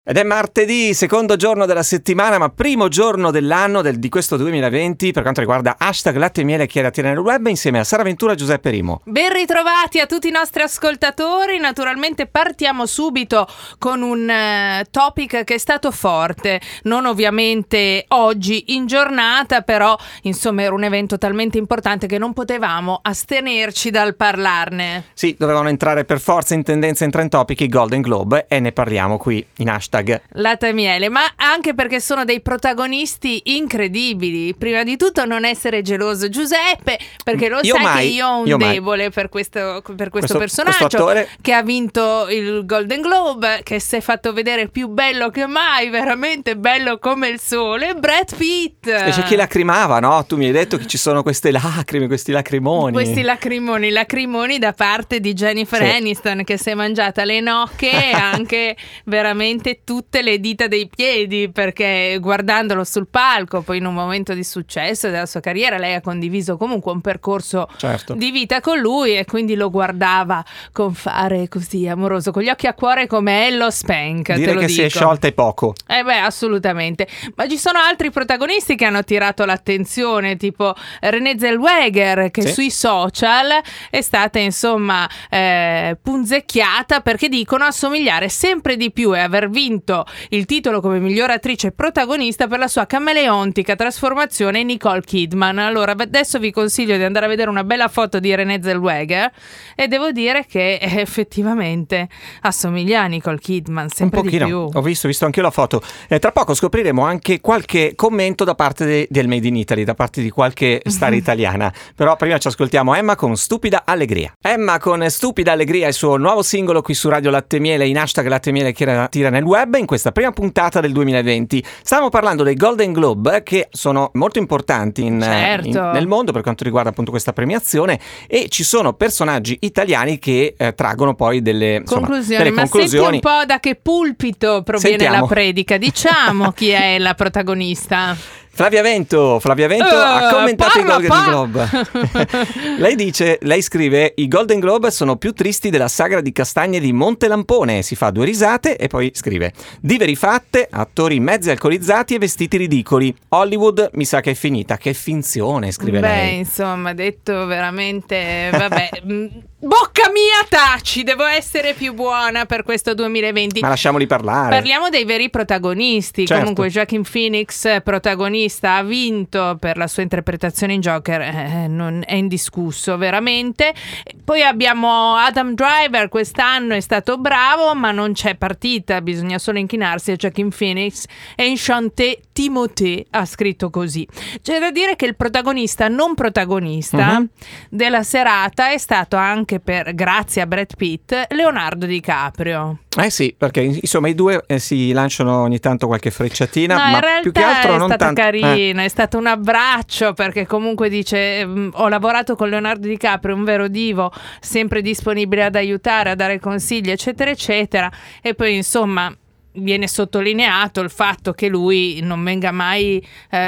Ed è martedì, secondo giorno della settimana, ma primo giorno dell'anno di questo 2020 per quanto riguarda hashtag Latte e Miele Chiacchiere nel web insieme a Sara Ventura e Giuseppe Rimo. Ben ritrovati a tutti i nostri ascoltatori. Naturalmente partiamo subito con un topic che è stato forte, non ovviamente oggi in giornata, però insomma era un evento talmente importante che non potevamo astenerci dal parlarne. Sì, dovevano entrare per forza in tendenza in trend topic i Golden Globe e ne parliamo qui in hashtag Latte e Miele, ma anche perché sono dei protagonisti incredibili. Prima di tutto non essere geloso, Giuseppe, perché lo sai che io ho un debole per questo personaggio che ha vinto il Golden Globe, che si è fatto vedere più bello che mai, veramente bello come il sole, Brad Pitt. E c'è chi lacrimava, no? Tu mi hai detto che ci sono queste lacrime, questi lacrimoni. Questi lacrimoni da parte di Jennifer Aniston, che si è mangiata le nocche e anche veramente tutte le dita dei piedi, perché guardandolo sul palco, poi in un momento di successo della sua carriera, lei ha condiviso comunque un percorso di vita con lui e quindi lo guardava con fare così amoroso, con gli occhi a cuore come Ello Spank. Dire che si è sciolta è poco. Assolutamente. Ma ci sono altri protagonisti che hanno attirato l'attenzione, tipo Renée Zellweger, che sui social è stata insomma punzecchiata perché dicono assomigliare sempre di più e aver vinto il titolo come miglior attrice protagonista per la sua camaleontica trasformazione in Nicole Kidman. Allora adesso vi consiglio di andare a vedere una bella foto di Renée Zellweger e devo dire che effettivamente assomiglia a Nicole Kidman sempre un pochino, di più. Ho visto anche io la foto. Tra poco scopriremo anche qualche commento da parte del Made in Italy, da parte di qualche star italiana. Però prima ci ascoltiamo Emma con Stupida Allegria. Emma con Stupida Allegria, il suo nuovo singolo qui su Radio Latte e Miele in hashtag Latte e Miele Tira nel web in questa prima puntata del 2020. Stiamo parlando dei Golden Globe, che sono molto importanti nel mondo per quanto riguarda appunto questa premiazione, e ci sono personaggi italiani che traggono poi delle conclusioni. Ma senti un po' da che pulpito proviene la predica, diciamo chi è la protagonista. Flavia Vento ha commentato i Golden Globe. Lei scrive: i Golden Globe sono più tristi della sagra di castagne di Montelampone. Si fa due risate e poi scrive: dive rifatte, attori mezzi alcolizzati e vestiti ridicoli. Hollywood mi sa che è finita. Che finzione, scrive lei. Insomma, detto veramente, vabbè. Bocca mia, taci, devo essere più buona per questo 2020. Ma lasciamoli parlare. Parliamo dei veri protagonisti. Comunque Joaquin Phoenix, protagonista, ha vinto per la sua interpretazione in Joker, non è indiscusso veramente. Poi abbiamo Adam Driver, quest'anno è stato bravo, ma non c'è partita, bisogna solo inchinarsi a Joaquin Phoenix. E Enchanté Timothée ha scritto così. C'è da dire che il protagonista non protagonista della serata è stato anche grazie a Brad Pitt, Leonardo DiCaprio. Sì, perché insomma i due si lanciano ogni tanto qualche frecciatina, ma in realtà più che altro non tanto. È stata carina, è stato un abbraccio, perché comunque dice ho lavorato con Leonardo DiCaprio, un vero divo, sempre disponibile ad aiutare, a dare consigli, eccetera eccetera. E poi insomma viene sottolineato il fatto che lui non venga mai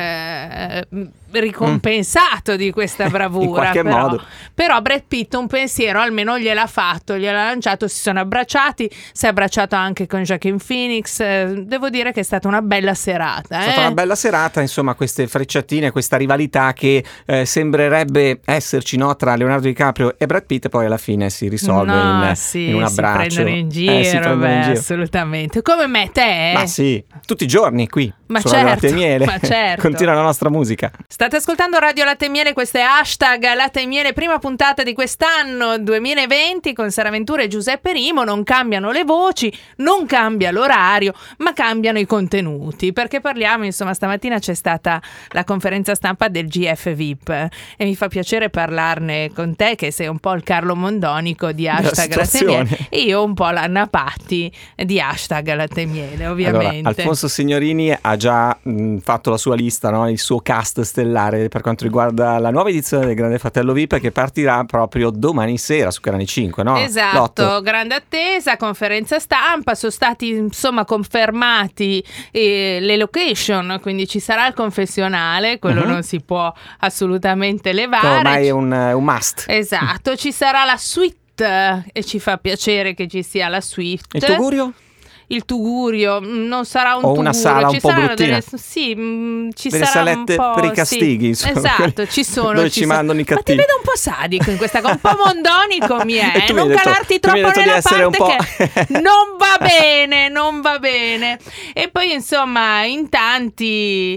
ricompensato di questa bravura. In qualche modo. Però Brad Pitt un pensiero almeno gliel'ha fatto, gliel'ha lanciato, si sono abbracciati, si è abbracciato anche con Joaquin Phoenix. Devo dire che è stata una bella serata. È stata una bella serata, insomma, queste frecciatine, questa rivalità che sembrerebbe esserci, no, tra Leonardo DiCaprio e Brad Pitt, poi alla fine si risolve in un abbraccio. Si prendono in giro, assolutamente. Come me, te? Ma sì, tutti i giorni qui. Ma su Radio Latte e Miele. Continua la nostra musica. State ascoltando Radio Latte e Miele, questo è hashtag Latte e Miele, prima puntata di quest'anno 2020 con Sara Ventura e Giuseppe Rimo. Non cambiano le voci, non cambia l'orario, ma cambiano i contenuti, perché parliamo, insomma, stamattina c'è stata la conferenza stampa del GF VIP e mi fa piacere parlarne con te, che sei un po' il Carlo Mondonico di hashtag Latte e Miele e io un po' l'Anna Patti di hashtag Latte e Miele, ovviamente. Allora, Alfonso Signorini ha già fatto la sua lista, no? Il suo cast stellare per quanto riguarda la nuova edizione del Grande Fratello VIP, che partirà proprio domani sera su Canale 5, no? Esatto, L'8. grande attesa, conferenza stampa, sono stati insomma confermati le location, quindi ci sarà il confessionale, quello non si può assolutamente levare. Ormai è un must. Esatto, ci sarà la suite e ci fa piacere che ci sia la suite. Il tugurio? il tugurio, non sarà un o tugurio, una sala ci un po' saranno bruttina. ci delle sarà salette un po', per i castighi, insomma, esatto, ci sono, dove ci mandano i cattivi. Ma ti vedo un po' sadico in questa cosa, un po' mondonico mi è, non calarti tu mi troppo hai detto nella di essere parte un po'... che non va bene, non va bene. E poi insomma in tanti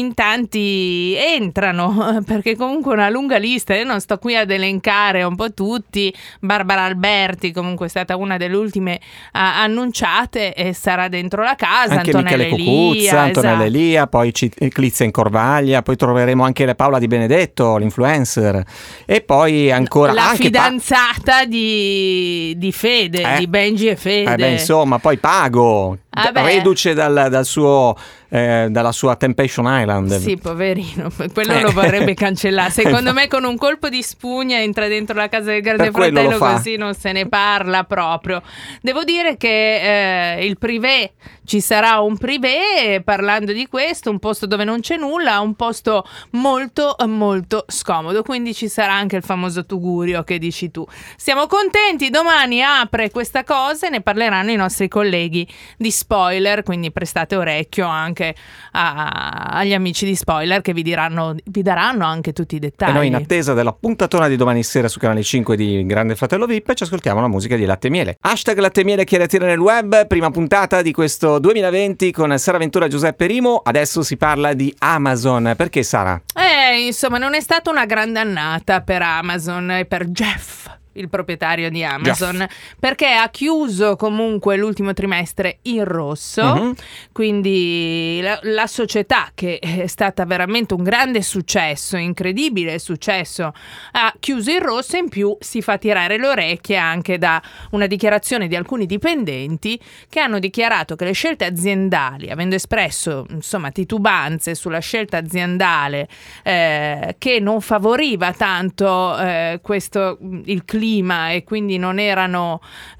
entrano, perché comunque una lunga lista, io non sto qui ad elencare un po' tutti. Barbara Alberti comunque è stata una delle ultime annunciate e sarà dentro la casa. Anche Antonella Michele Cucuzza, Antonella esatto. Elia, poi Clizia Incorvaglia, poi troveremo anche la Paola Di Benedetto, l'influencer, e poi ancora la anche fidanzata di Fede, di Benji e Fede. Insomma, poi Pago, reduce dalla sua Temptation Island. Sì, poverino, quello lo vorrebbe cancellare. Secondo me con un colpo di spugna entra dentro la casa del Grande Fratello, così non se ne parla proprio. Devo dire che il privé, ci sarà un privé, parlando di questo, un posto dove non c'è nulla, un posto molto molto scomodo, quindi ci sarà anche il famoso tugurio che dici tu. Siamo contenti, domani apre questa cosa e ne parleranno i nostri colleghi di Spoiler, quindi prestate orecchio anche agli amici di Spoiler che vi daranno anche tutti i dettagli. E noi, in attesa della puntatona di domani sera su Canale 5 di Grande Fratello VIP, ci ascoltiamo la musica di Latte e Miele. #Latte e Miele chiarire nel web, prima puntata di questo 2020 con Sara Ventura e Giuseppe Rimo. Adesso si parla di Amazon. Perché, Sara? Insomma, non è stata una grande annata per Amazon e per Jeff, il proprietario di Amazon, perché ha chiuso comunque l'ultimo trimestre in rosso, quindi la società, che è stata veramente un grande successo, incredibile successo, ha chiuso in rosso, e in più si fa tirare le orecchie anche da una dichiarazione di alcuni dipendenti che hanno dichiarato che le scelte aziendali, avendo espresso insomma titubanze sulla scelta aziendale che non favoriva tanto il clima, e quindi non erano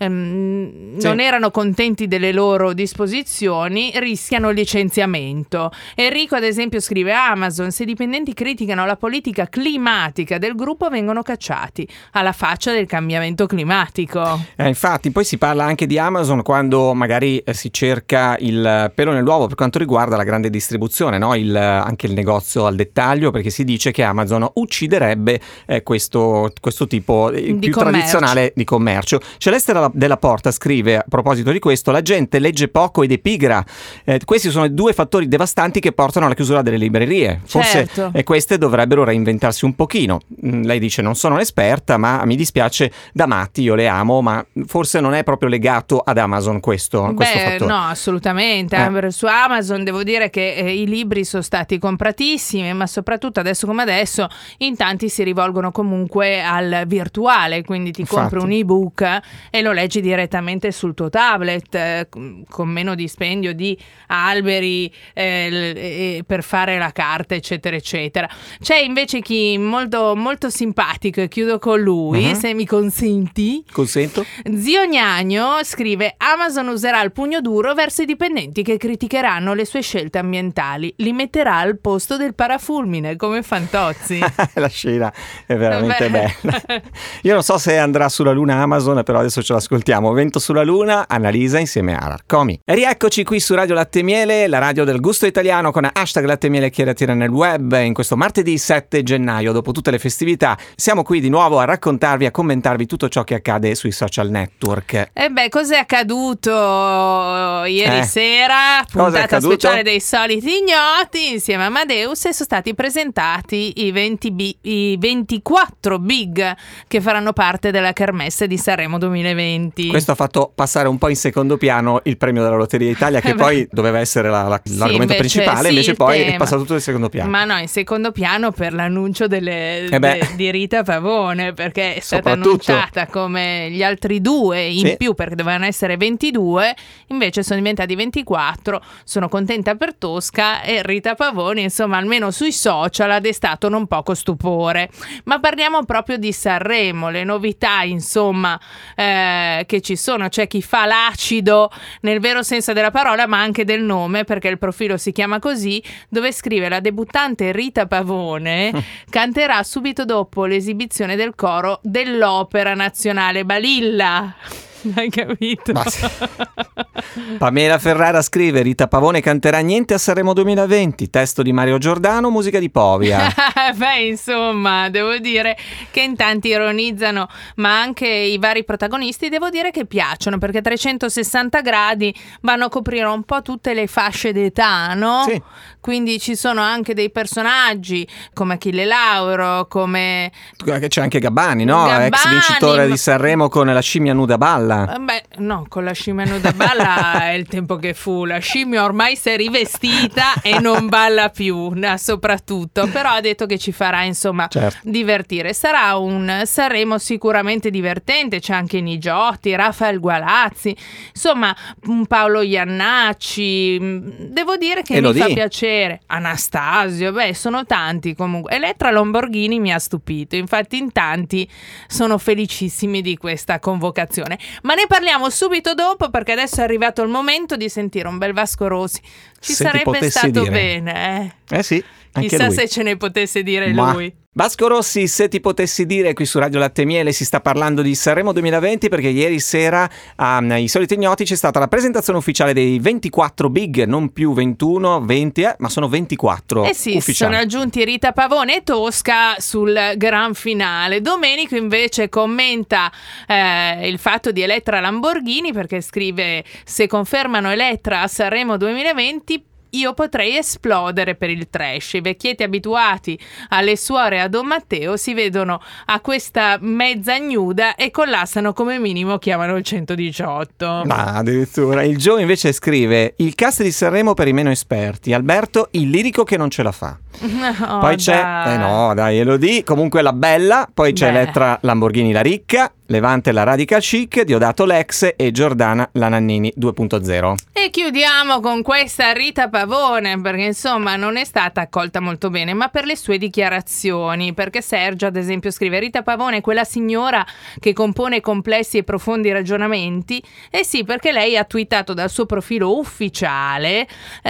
contenti delle loro disposizioni, rischiano il licenziamento. Enrico ad esempio scrive: Amazon, se i dipendenti criticano la politica climatica del gruppo vengono cacciati, alla faccia del cambiamento climatico. Infatti poi si parla anche di Amazon quando magari si cerca il pelo nell'uovo per quanto riguarda la grande distribuzione, no? Anche il negozio al dettaglio, perché si dice che Amazon ucciderebbe questo tipo più tradizionale di commercio. Celeste della Porta scrive a proposito di questo: la gente legge poco ed è pigra. Questi sono i due fattori devastanti che portano alla chiusura delle librerie. Forse queste dovrebbero reinventarsi un pochino. Lei dice: non sono un'esperta, ma mi dispiace da matti, io le amo, ma forse non è proprio legato ad Amazon questo fattore. No, assolutamente. Su Amazon devo dire che i libri sono stati compratissimi, ma soprattutto adesso come adesso in tanti si rivolgono comunque al virtuale, quindi ti compri un ebook e lo leggi direttamente sul tuo tablet, con meno dispendio di alberi per fare la carta, eccetera eccetera. C'è invece chi molto molto simpatico, e chiudo con lui, se mi consenti. Consento. Zio Gnagno scrive: Amazon userà il pugno duro verso i dipendenti che criticheranno le sue scelte ambientali, li metterà al posto del parafulmine come Fantozzi. La scena è veramente bella. Io non so se andrà sulla Luna Amazon, però adesso ce l'ascoltiamo. Vento sulla Luna, Annalisa insieme a Rarcomi. E rieccoci qui su Radio Latte e Miele, la radio del gusto italiano, con #Latte e Miele chiarire nel web. In questo martedì 7 gennaio, dopo tutte le festività, siamo qui di nuovo a raccontarvi, a commentarvi tutto ciò che accade sui social network. Cos'è accaduto ieri sera? Puntata speciale dei soliti ignoti insieme a Amadeus, e sono stati presentati i 24 big che faranno parte della kermesse di Sanremo 2020. Questo ha fatto passare un po' in secondo piano il premio della Lotteria Italia, che poi doveva essere l'argomento principale, invece poi è passato tutto in secondo piano. Ma no, in secondo piano per l'annuncio di Rita Pavone, perché è stata annunciata come gli altri due in più, perché dovevano essere 22, invece sono diventati 24. Sono contenta per Tosca, e Rita Pavone, insomma, almeno sui social ha destato non poco stupore. Ma parliamo proprio di Sanremo, le novità insomma che ci sono. C'è chi fa l'acido nel vero senso della parola, ma anche del nome, perché il profilo si chiama così, dove scrive: la debuttante Rita Pavone canterà subito dopo l'esibizione del coro dell'Opera Nazionale Balilla. Hai capito? Pamela Ferrara scrive: Rita Pavone canterà niente a Sanremo 2020, testo di Mario Giordano, musica di Povia. Beh, insomma, devo dire che in tanti ironizzano, ma anche i vari protagonisti devo dire che piacciono, perché 360 gradi vanno a coprire un po' tutte le fasce d'età, no? Sì. Quindi ci sono anche dei personaggi come Achille Lauro, come... C'è anche Gabbani, no? Gabbani, Ex vincitore di Sanremo con La scimmia nuda balla. Beh, no, con La scimmia nuda balla è il tempo che fu. La scimmia ormai si è rivestita e non balla più, soprattutto. Però ha detto che ci farà, insomma, certo, divertire. Sarà un Sanremo sicuramente divertente. C'è anche Nigiotti, Rafael Gualazzi, insomma, Paolo Iannacci. Devo dire che mi fa piacere. Anastasio, beh, sono tanti comunque. Elettra Lamborghini mi ha stupito, infatti in tanti sono felicissimi di questa convocazione, ma ne parliamo subito dopo, perché adesso è arrivato il momento di sentire un bel Vasco Rossi. Ci sarebbe stato bene, sì, anche chissà lui. Se ce ne potesse dire lui. Vasco Rossi, se ti potessi dire, qui su Radio Latte e Miele si sta parlando di Sanremo 2020 perché ieri sera ai Soliti Ignoti c'è stata la presentazione ufficiale dei 24 big, non più 21, 20, ma sono 24 sì, ufficiali. Sono aggiunti Rita Pavone e Tosca sul gran finale. Domenico invece commenta il fatto di Elettra Lamborghini, perché scrive: se confermano Elettra a Sanremo 2020 io potrei esplodere per il trash. I vecchietti abituati alle suore a Don Matteo si vedono a questa mezza ignuda e collassano, come minimo chiamano il 118. Addirittura. Il Joe invece scrive: il cast di Sanremo per i meno esperti, Alberto il lirico che non ce la fa. No, poi c'è Elodie, comunque la bella, poi c'è Elettra Lamborghini la ricca, Levante la Radical Chic, Diodato l'ex e Giordana la Nannini 2.0. E chiudiamo con questa Rita Pavone, perché insomma non è stata accolta molto bene, ma per le sue dichiarazioni, perché Sergio ad esempio scrive: Rita Pavone è quella signora che compone complessi e profondi ragionamenti. Sì, perché lei ha twittato dal suo profilo ufficiale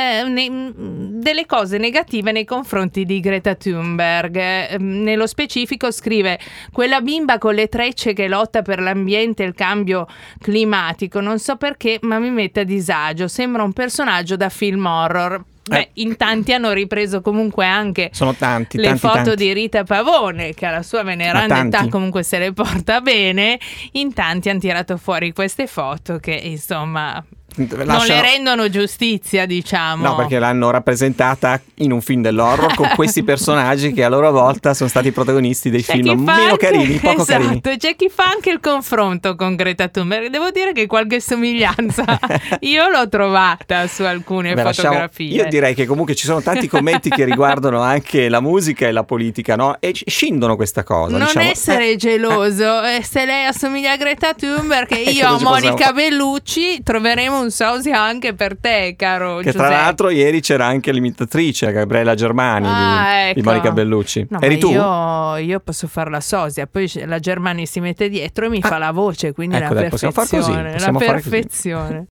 delle cose negative nei confronti di Greta Thunberg. Nello specifico scrive: quella bimba con le trecce che lotta per l'ambiente e il cambio climatico, non so perché ma mi mette a disagio, sembra un personaggio da film horror. Beh, in tanti hanno ripreso comunque anche le foto di Rita Pavone, che alla sua veneranda età comunque se le porta bene. In tanti hanno tirato fuori queste foto che insomma non le rendono giustizia, diciamo. No, perché l'hanno rappresentata in un film dell'horror con questi personaggi che a loro volta sono stati protagonisti dei film meno carini, poco carini. C'è chi fa anche il confronto con Greta Thunberg. Devo dire che qualche somiglianza io l'ho trovata su alcune fotografie. Io direi che comunque ci sono tanti commenti che riguardano anche la musica e la politica, no? E scindono questa cosa. Non essere geloso. Se lei assomiglia a Greta Thunberg e io a Monica Bellucci, troveremo un sosia anche per te, caro Che Giuseppe. Tra l'altro ieri c'era anche l'imitatrice Gabriella Germani di Monica Bellucci. No, eri tu? Io posso fare la sosia, poi la Germani si mette dietro e mi fa la voce, quindi ecco, la perfezione. possiamo far così, La perfezione.